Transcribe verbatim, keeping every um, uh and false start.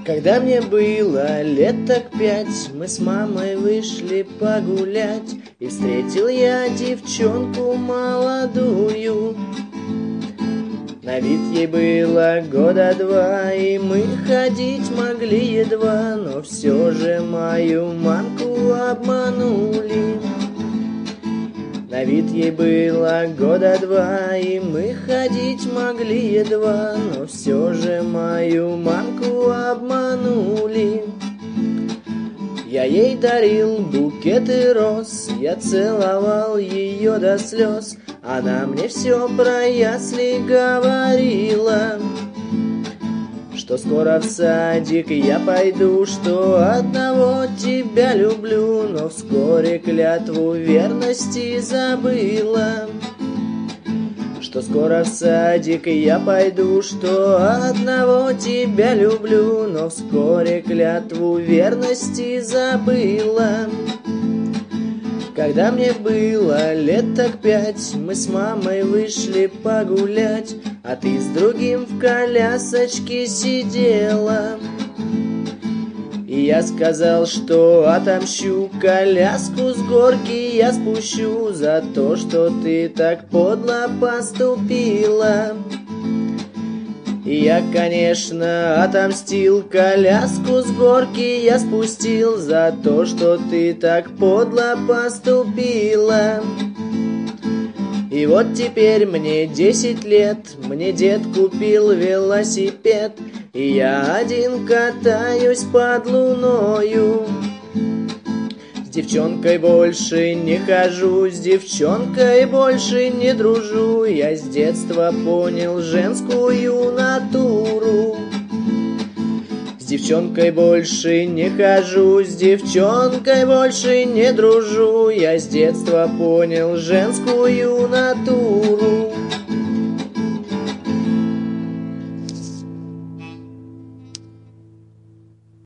Когда мне было лет так пять, мы с мамой вышли погулять, и встретил я девчонку молодую. На вид ей было года два, и мы ходить могли едва, но все же мою мамку обманули. На вид ей было года два, и мы ходить могли едва, но все же мою мамку обманули. Я ей дарил букеты роз, я целовал ее до слез, она мне все про ясли говорила. Что скоро в садик я пойду, что одного тебя люблю, но вскоре клятву верности забыла. Что скоро в садик я пойду, что одного тебя люблю, но вскоре клятву верности забыла. Когда мне было лет так пять, мы с мамой вышли погулять, а ты с другим в колясочке сидела. И я сказал, что отомщу, коляску с горки я спущу за то, что ты так подло поступила. И я, конечно, отомстил, коляску с горки я спустил за то, что ты так подло поступила. И вот теперь мне десять лет, мне дед купил велосипед, и я один катаюсь под луною. С девчонкой больше не хожу, с девчонкой больше не дружу, я с детства понял женскую натуру. С девчонкой больше не хожу, с девчонкой больше не дружу, я с детства понял женскую натуру.